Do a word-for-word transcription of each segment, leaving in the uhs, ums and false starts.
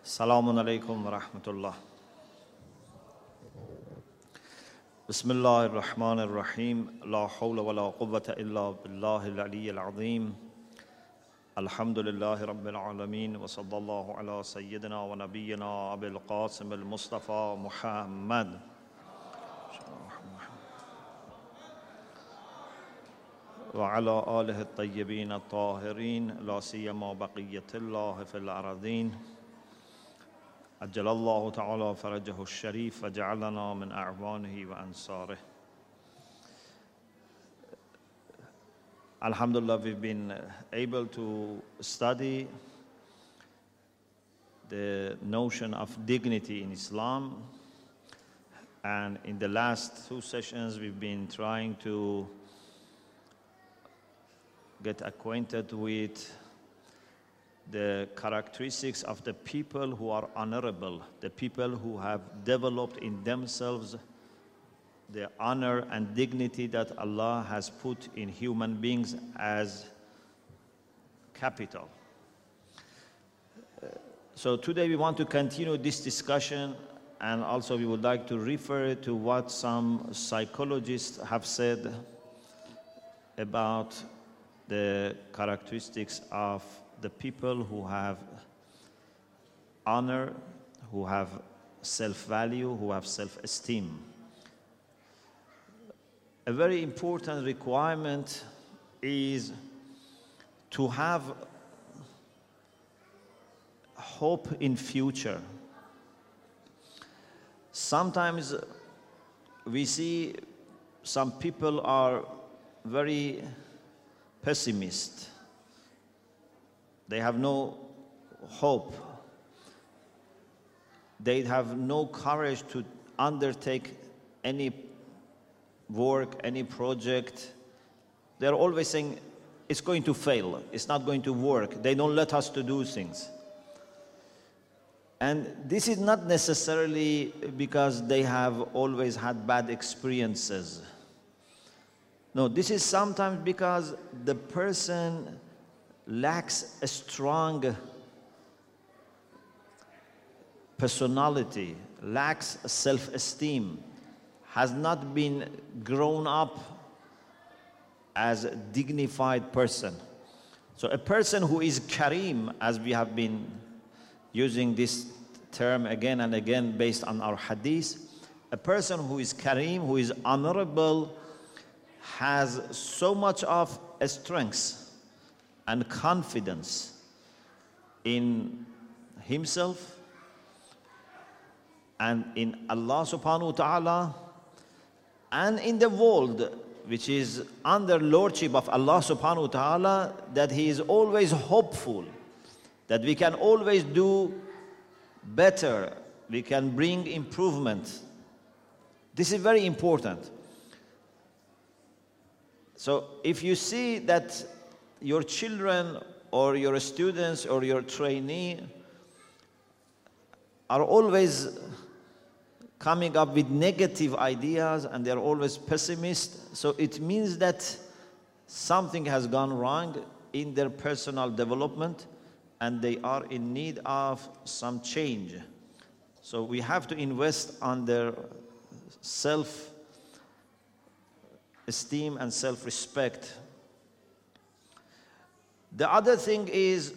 Assalamu alaikum wa rahmatullah. Bismillah ar-Rahman ar-Rahim. La hawla wa la quwwata illa billahi al-ali al-azim. Alhamdulillahi rabbil alameen. Wa sallallahu ala sayyidina wa nabiyyina Abil Qasim al-Mustafa Muhammad. وعلى آله الطيبين الطاهرين لا سيما بقية الله في الأراضين عجل الله تعالى فرجه الشريف وجعلنا من أعوانه وأنصاره. Alhamdulillah, we've been able to study the notion of dignity in Islam, and in the last two sessions we've been trying to get acquainted with the characteristics of the people who are honorable, the people who have developed in themselves the honor and dignity that Allah has put in human beings as capital. Uh, so today we want to continue this discussion, and also we would like to refer to what some psychologists have said about the characteristics of the people who have honor, who have self-value, who have self-esteem. A very important requirement is to have hope in future. Sometimes we see some people are very pessimist. They have no hope. They have no courage to undertake any work, any project. They're always saying, it's going to fail, it's not going to work. They don't let us to do things. And this is not necessarily because they have always had bad experiences. No, this is sometimes because the person lacks a strong personality, lacks self-esteem, has not been grown up as a dignified person. So a person who is kareem, as we have been using this term again and again based on our hadith, a person who is kareem, who is honorable, has so much of a strength and confidence in himself and in Allah subhanahu wa ta'ala and in the world, which is under lordship of Allah subhanahu wa ta'ala, that he is always hopeful that we can always do better, we can bring improvement. This is very important. So if you see that your children or your students or your trainee are always coming up with negative ideas and they're always pessimist, so it means that something has gone wrong in their personal development and they are in need of some change. So we have to invest on their self-esteem and self-respect. The other thing is,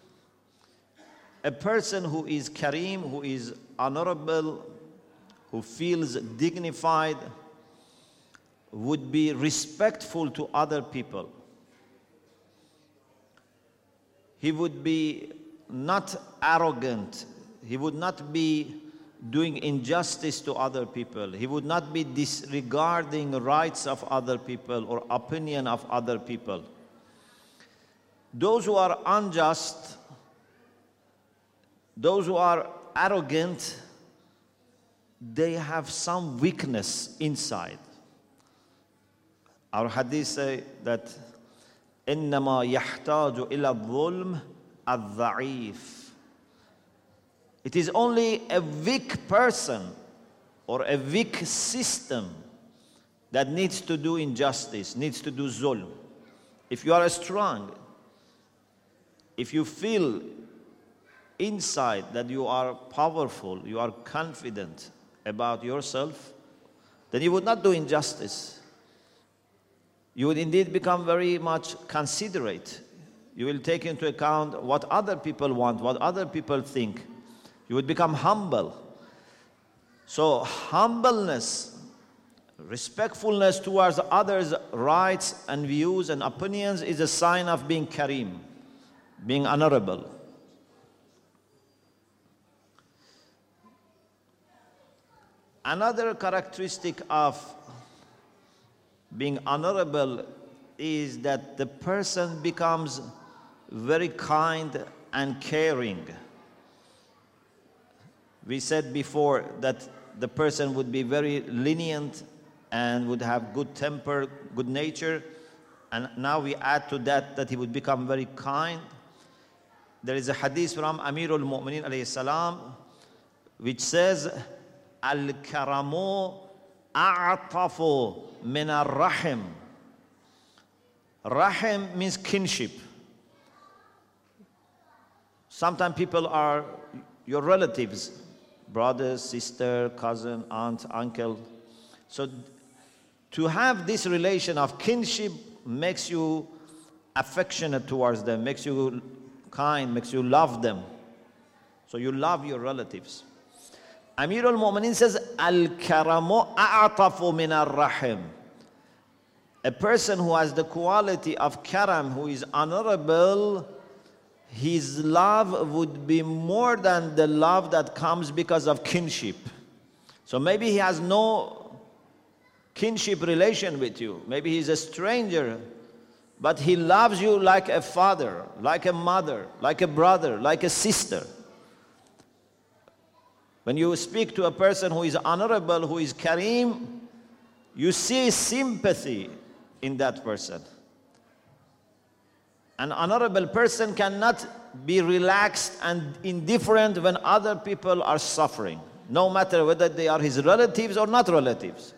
a person who is kareem, who is honorable, who feels dignified, would be respectful to other people. He would be not arrogant. He would not be doing injustice to other people. He would not be disregarding rights of other people or opinion of other people. Those who are unjust, those who are arrogant, they have some weakness inside. Our hadith say that إِنَّمَا يَحْتَاجُ إِلَى الظُّلْمِ الضَّعِيفِ. It is only a weak person or a weak system that needs to do injustice, needs to do zulm. If you are strong, if you feel inside that you are powerful, you are confident about yourself, then you would not do injustice. You would indeed become very much considerate. You will take into account what other people want, what other people think. You would become humble. So humbleness, respectfulness towards others' rights and views and opinions is a sign of being kareem, being honorable. Another characteristic of being honorable is that the person becomes very kind and caring. We said before that the person would be very lenient and would have good temper, good nature, and now we add to that that he would become very kind. There is a hadith from Amirul Mu'minin alayhi salam which says, Al-karamu a'tafu min ar-rahim. Rahim means kinship. Sometimes people are your relatives, brother, sister, cousin, aunt, uncle. So to have this relation of kinship makes you affectionate towards them, makes you kind, makes you love them. So you love your relatives. Amirul Mu'minin says, Al-karamu a'tafu min ar-rahim. A person who has the quality of karam, who is honorable, his love would be more than the love that comes because of kinship. So maybe he has no kinship relation with you. Maybe he's a stranger, but he loves you like a father, like a mother, like a brother, like a sister. When you speak to a person who is honorable, who is kareem, you see sympathy in that person. An honorable person cannot be relaxed and indifferent when other people are suffering, no matter whether they are his relatives or not relatives.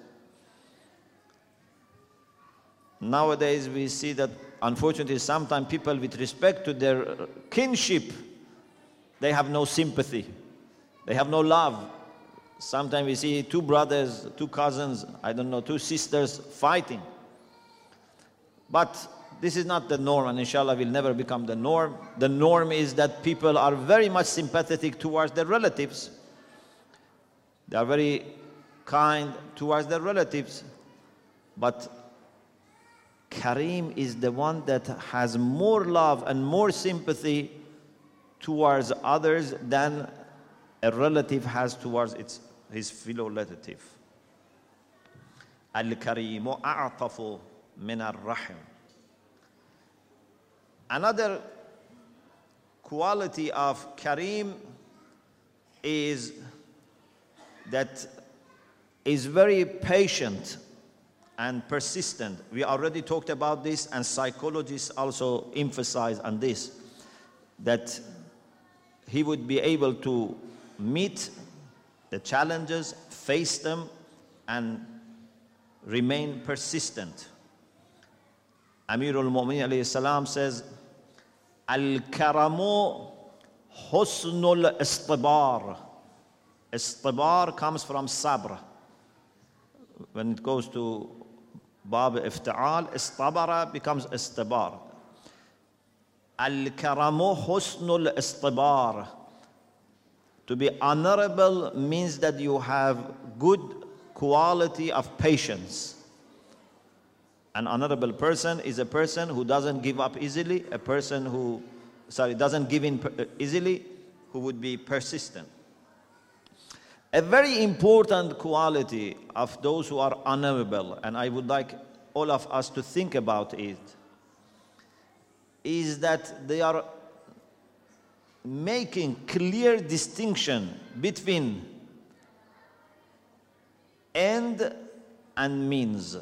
Nowadays we see that unfortunately sometimes people with respect to their kinship, they have no sympathy. They have no love. Sometimes we see two brothers, two cousins, I don't know, two sisters fighting. But this is not the norm, and inshallah will never become the norm. The norm is that people are very much sympathetic towards their relatives. They are very kind towards their relatives. But Kareem is the one that has more love and more sympathy towards others than a relative has towards its, his fellow relative. Al-Karimu a'tafu min ar-rahim. Another quality of Kareem is that is very patient and persistent. We already talked about this, and psychologists also emphasize on this, that he would be able to meet the challenges, face them, and remain persistent. Amirul Mu'minin alayhi salam says, Al-karamu husnul istibar. Istibar comes from sabr. When it goes to bab ifta'al, istabara becomes istibar. Al-karamu husnul istibar. To be honorable means that you have good quality of patience. An honorable person is a person who doesn't give up easily, a person who, sorry, doesn't give in easily, who would be persistent. A very important quality of those who are honorable, and I would like all of us to think about it, is that they are making clear distinction between end and means.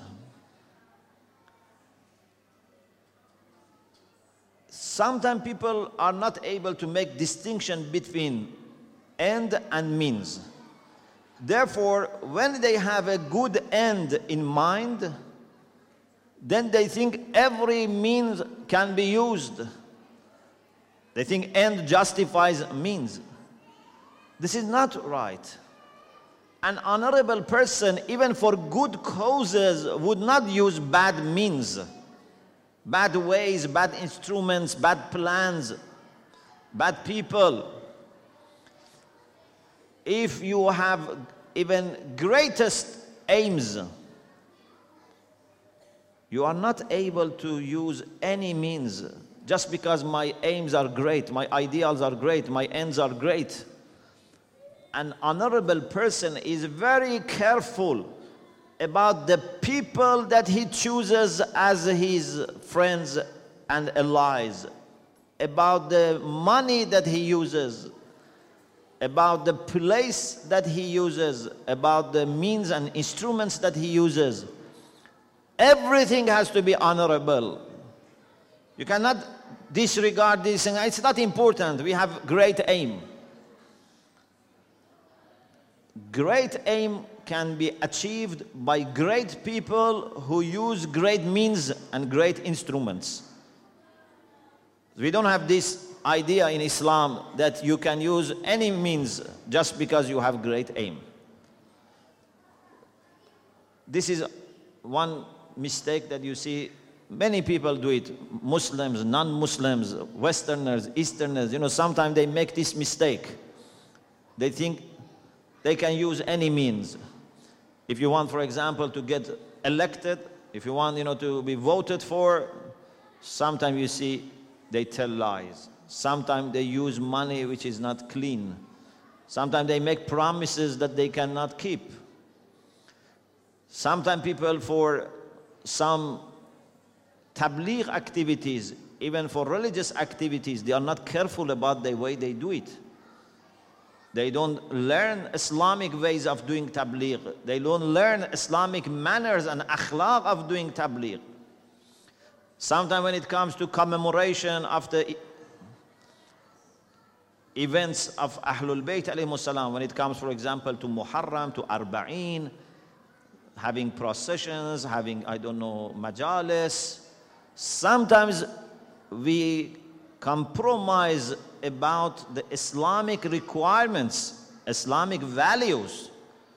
Sometimes people are not able to make distinction between end and means. Therefore, when they have a good end in mind, then they think every means can be used. They think end justifies means. This is not right. An honorable person, even for good causes, would not use bad means, bad ways, bad instruments, bad plans, bad people. If you have even greatest aims, you are not able to use any means just because my aims are great, my ideals are great, my ends are great. An honorable person is very careful about the people that he chooses as his friends and allies, about the money that he uses, about the place that he uses, about the means and instruments that he uses. Everything has to be honorable. You cannot disregard this and it's not important. We have great aim. Great aim can be achieved by great people who use great means and great instruments. We don't have this idea in Islam that you can use any means just because you have great aim. This is one mistake that you see many people do it. Muslims, non-Muslims, Westerners, Easterners, you know, sometimes they make this mistake. They think they can use any means. If you want, for example, to get elected, if you want, you know, to be voted for, sometimes you see they tell lies. Sometimes they use money which is not clean. Sometimes they make promises that they cannot keep. Sometimes people, for some tabligh activities, even for religious activities, they are not careful about the way they do it. They don't learn Islamic ways of doing tabligh. They don't learn Islamic manners and akhlaq of doing tabligh. Sometimes when it comes to commemoration of the events of Ahlul Bayt alayhimus salam, when it comes, for example, to Muharram, to Arba'een, having processions, having, I don't know, majalis, sometimes we compromise about the Islamic requirements, Islamic values.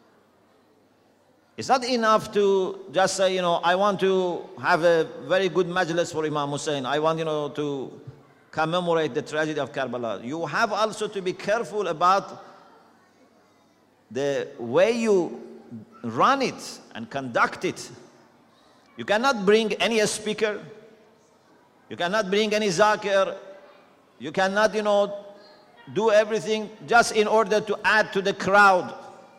It's not enough to just say, you know, I want to have a very good majlis for Imam Hussein. I want, you know, to commemorate the tragedy of Karbala. You have also to be careful about the way you run it and conduct it. You cannot bring any speaker. You cannot bring any zakir. You cannot, you know, do everything just in order to add to the crowd.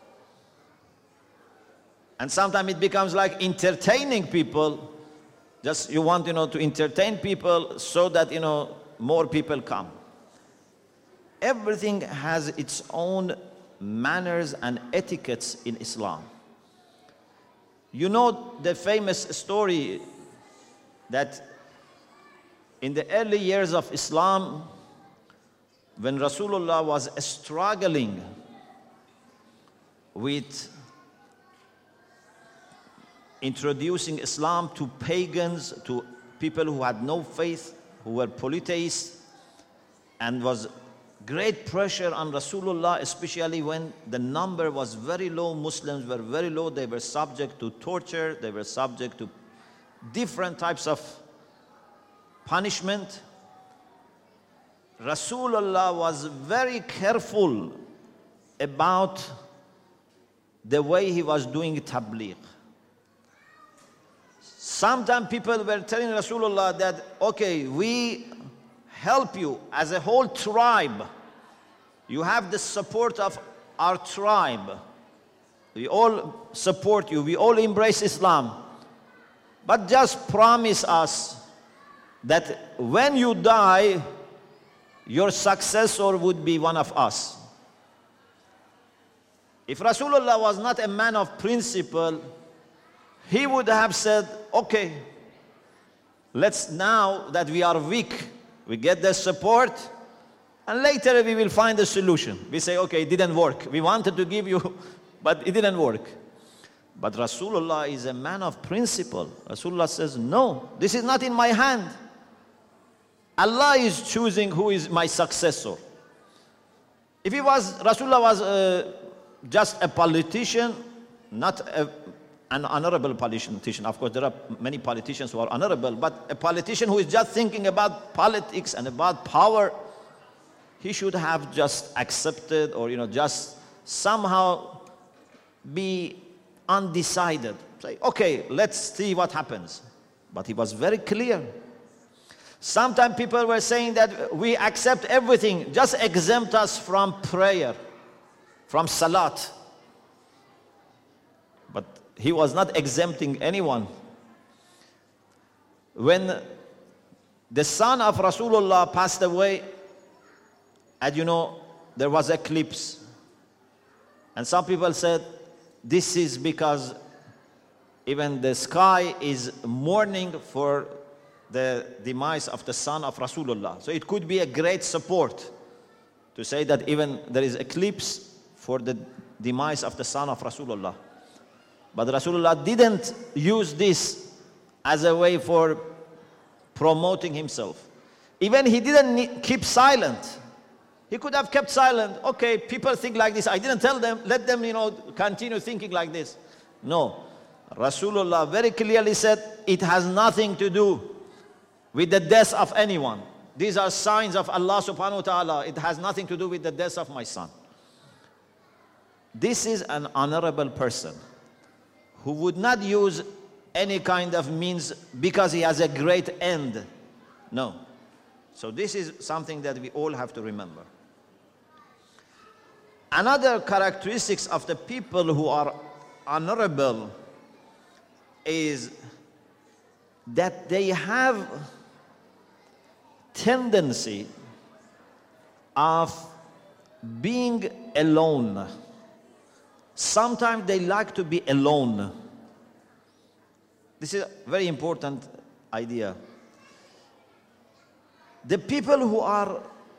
And sometimes it becomes like entertaining people. Just you want, you know, to entertain people so that, you know, more people come. Everything has its own manners and etiquettes in Islam. You know the famous story that in the early years of Islam, when Rasulullah was struggling with introducing Islam to pagans, to people who had no faith, who were polytheists, and was great pressure on Rasulullah, especially when the number was very low, Muslims were very low, they were subject to torture, they were subject to different types of punishment. Rasulullah was very careful about the way he was doing tabligh. Sometimes people were telling Rasulullah that, okay, we help you as a whole tribe. You have the support of our tribe. We all support you. We all embrace Islam. But just promise us that when you die, your successor would be one of us. If Rasulullah was not a man of principle, he would have said, okay, let's, now that we are weak, we get the support, and later we will find a solution. We say, okay, it didn't work. We wanted to give you, but it didn't work. But Rasulullah is a man of principle. Rasulullah says, no, this is not in my hand. Allah is choosing who is my successor. If he was, Rasulullah was uh, just a politician, not a, an honorable politician. Of course, there are many politicians who are honorable, but a politician who is just thinking about politics and about power, he should have just accepted, or, you know, just somehow be undecided. Say, okay, let's see what happens. But he was very clear. Sometimes people were saying that we accept everything, just exempt us from prayer, from salat. But he was not exempting anyone. When the son of Rasulullah passed away, and you know, there was eclipse. And some people said, this is because even the sky is mourning for the demise of the son of Rasulullah. So it could be a great support to say that even there is eclipse for the demise of the son of Rasulullah. But Rasulullah didn't use this as a way for promoting himself. Even he didn't keep silent. He could have kept silent. Okay, people think like this. I didn't tell them. Let them, you know, continue thinking like this. No. Rasulullah very clearly said, it has nothing to do with the death of anyone. These are signs of Allah subhanahu wa ta'ala. It has nothing to do with the death of my son. This is an honorable person who would not use any kind of means because he has a great end. No. So this is something that we all have to remember. Another characteristics of the people who are honorable is that they have tendency of being alone. Sometimes they like to be alone. This is a very important idea. The people who are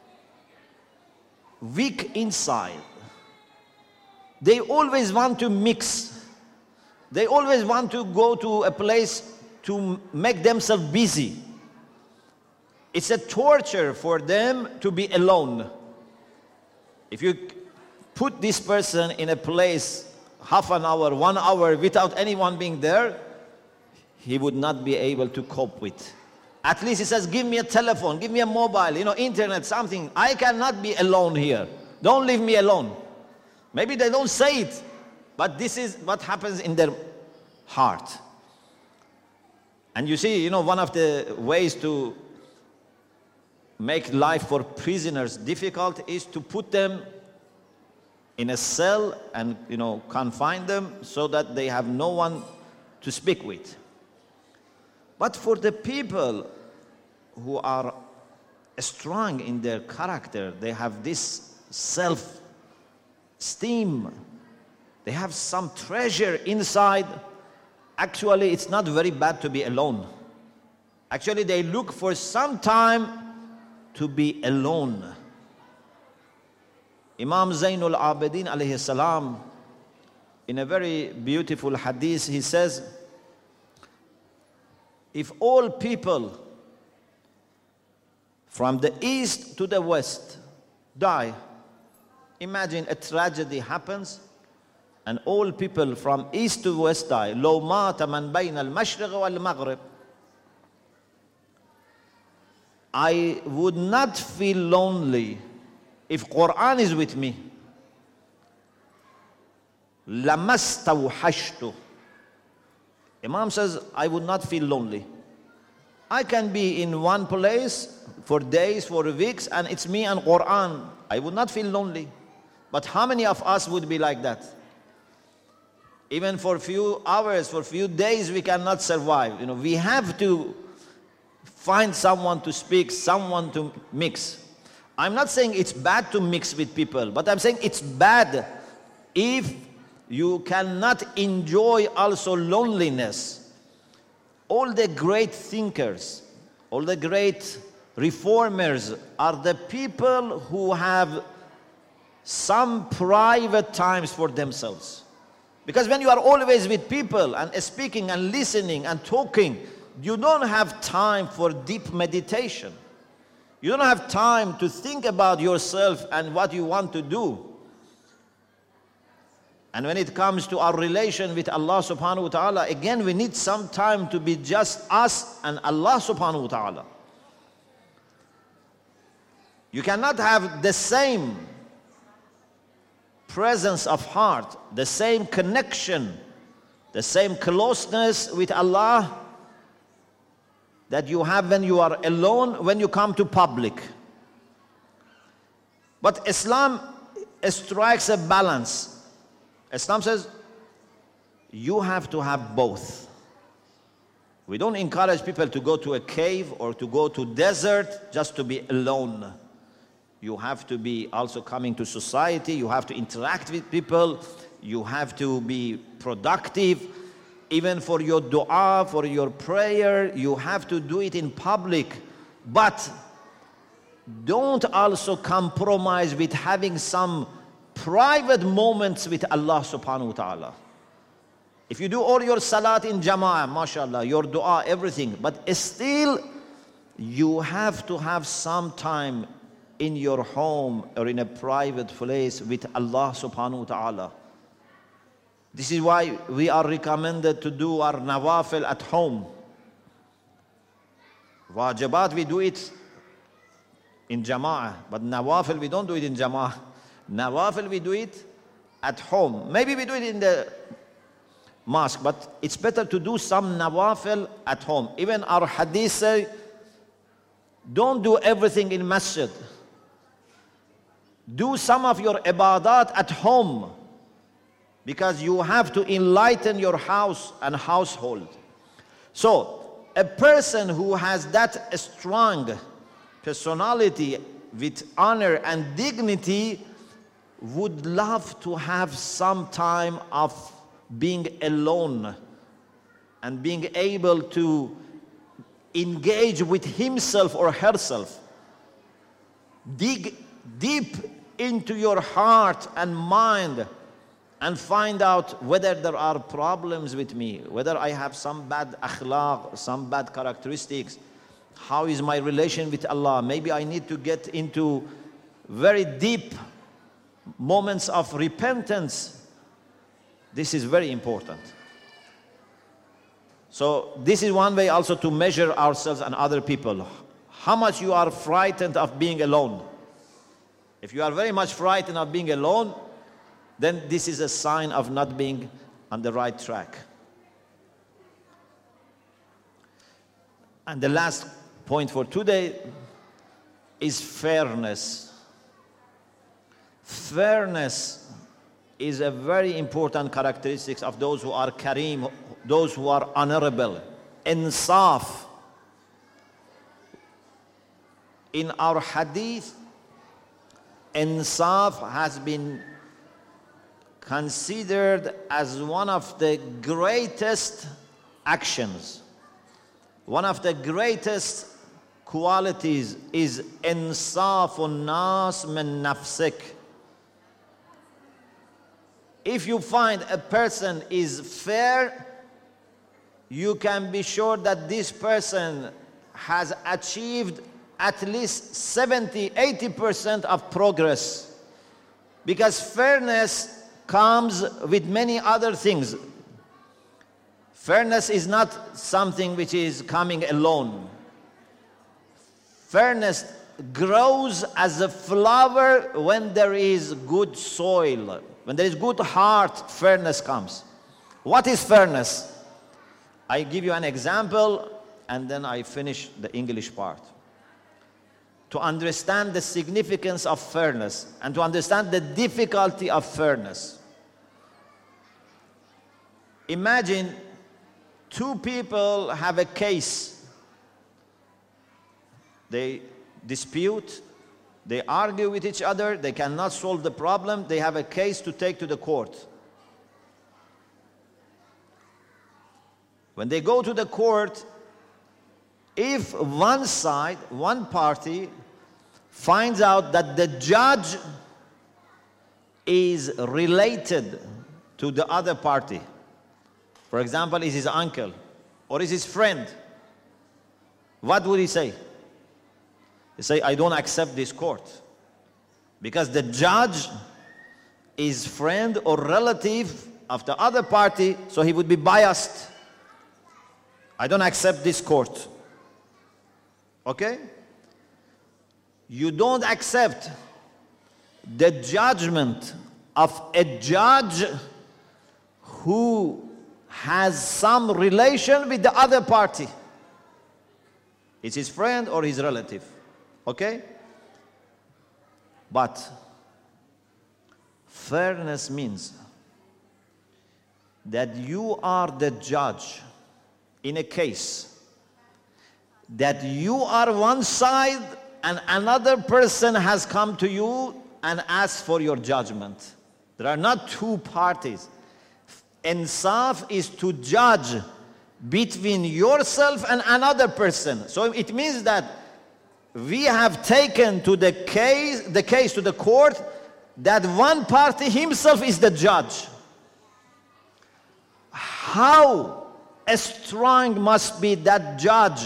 weak inside, they always want to mix. They always want to go to a place to make themselves busy. It's a torture for them to be alone. If you put this person in a place half an hour, one hour without anyone being there, he would not be able to cope with. At least he says, give me a telephone, give me a mobile, you know, internet, something. I cannot be alone here. Don't leave me alone. Maybe they don't say it, but this is what happens in their heart. And you see, you know, one of the ways to make life for prisoners difficult is to put them in a cell and, you know, confine them so that they have no one to speak with. But for the people who are strong in their character, they have this self-esteem, they have some treasure inside. Actually, it's not very bad to be alone. Actually, they look for some time to be alone. Imam Zainul Abidin alayhi salam, in a very beautiful hadith, he says, if all people from the east to the west die, imagine a tragedy happens and all people from east to west die. لو مات من بين المشرق والمغرب. I would not feel lonely if Quran is with me. لما استوحشت. Imam says, I would not feel lonely. I can be in one place for days, for weeks, and it's me and Quran. I would not feel lonely. But how many of us would be like that? Even for a few hours, for a few days, we cannot survive. You know, we have to find someone to speak, someone to mix. I'm not saying it's bad to mix with people, but I'm saying it's bad if you cannot enjoy also loneliness. All the great thinkers, all the great reformers are the people who have some private times for themselves. Because when you are always with people and speaking and listening and talking, you don't have time for deep meditation. You don't have time to think about yourself and what you want to do. And when it comes to our relation with Allah subhanahu wa ta'ala, again, we need some time to be just us and Allah subhanahu wa ta'ala. You cannot have the same presence of heart, the same connection, the same closeness with Allah that you have when you are alone, when you come to public. But Islam strikes a balance. Islam says you have to have both. We don't encourage people to go to a cave or to go to desert just to be alone. You have to be also coming to society. You have to interact with people. You have to be productive. Even for your dua, for your prayer, you have to do it in public. But don't also compromise with having some private moments with Allah subhanahu wa ta'ala. If you do all your salat in jama'ah, mashallah, your dua, everything, but still you have to have some time in your home or in a private place with Allah subhanahu wa ta'ala. This is why we are recommended to do our nawafil at home. Wajibat, we do it in jama'ah, but nawafil, we don't do it in jama'ah. Nawafil, we do it at home. Maybe we do it in the mosque, but it's better to do some nawafil at home. Even our hadith say, don't do everything in masjid. Do some of your ibadat at home, because you have to enlighten your house and household. So, a person who has that strong personality with honor and dignity would love to have some time of being alone and being able to engage with himself or herself. Dig deep into your heart and mind and find out whether there are problems with me, whether I have some bad akhlaq, some bad characteristics. How is my relation with Allah? Maybe I need to get into very deep moments of repentance. This is very important. So this is one way also to measure ourselves and other people. How much you are frightened of being alone. If you are very much frightened of being alone, then this is a sign of not being on the right track. And the last point for today is fairness. Fairness is a very important characteristic of those who are kareem, those who are honorable. Insaf. In our hadith, insaf has been considered as one of the greatest actions. One of the greatest qualities is insafun nas min nafsik. If you find a person is fair, you can be sure that this person has achieved at least seventy, eighty percent of progress. Because fairness comes with many other things. Fairness is not something which is coming alone. Fairness grows as a flower when there is good soil. When there is good heart, fairness comes. What is fairness? I give you an example and then I finish the English part. To understand the significance of fairness and to understand the difficulty of fairness. Imagine two people have a case. They dispute, they argue with each other, they cannot solve the problem, they have a case to take to the court. When they go to the court, if one side, one party, finds out that the judge is related to the other party, for example, is his uncle or is his friend, what would he say? You say, I don't accept this court. Because the judge is friend or relative of the other party, so he would be biased. I don't accept this court. Okay? You don't accept the judgment of a judge who has some relation with the other party. It's his friend or his relative. Okay? But fairness means that you are the judge in a case that you are one side and another person has come to you and asked for your judgment. There are not two parties. Insaf is to judge between yourself and another person. So it means that we have taken to the case, the case to the court that one party himself is the judge. How strong must be that judge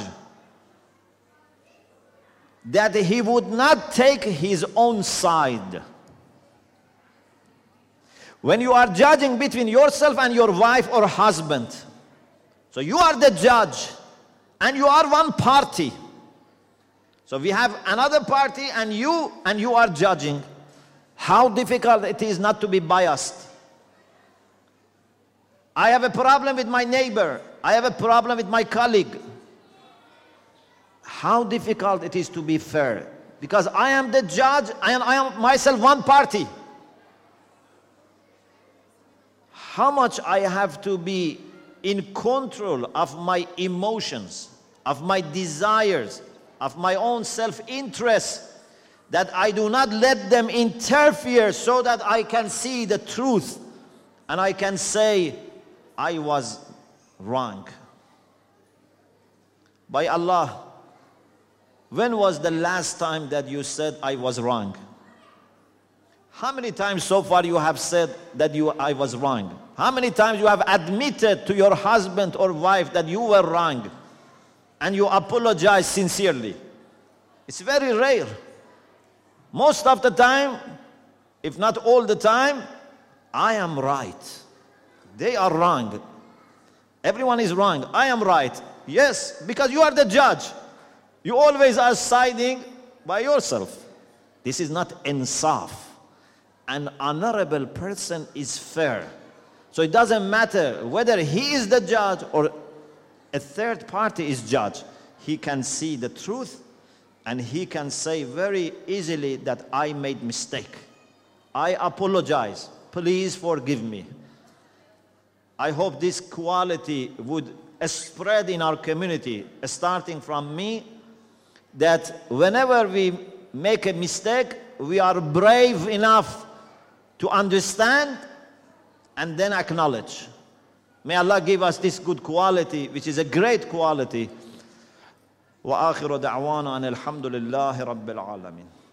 that he would not take his own side? When you are judging between yourself and your wife or husband, so you are the judge and you are one party. So we have another party and you and you are judging. How difficult it is not to be biased. I have a problem with my neighbor. I have a problem with my colleague. How difficult it is to be fair. Because I am the judge and I am myself one party. How much I have to be in control of my emotions, of my desires, of my own self-interest, that I do not let them interfere so that I can see the truth and I can say, I was wrong. By Allah, when was the last time that you said, I was wrong? How many times so far you have said that you, I was wrong? How many times you have admitted to your husband or wife that you were wrong and you apologize sincerely? It's very rare. Most of the time, if not all the time, I am right. They are wrong. Everyone is wrong. I am right. Yes, because you are the judge. You always are siding by yourself. This is not insaf. An honorable person is fair. So it doesn't matter whether he is the judge or a third party is judge. He can see the truth and he can say very easily that I made mistake. I apologize. Please forgive me. I hope this quality would spread in our community, starting from me, that whenever we make a mistake, we are brave enough to understand and then acknowledge. May Allah give us this good quality, which is a great quality. وآخر دعوانا أن الحمد لله رب العالمين.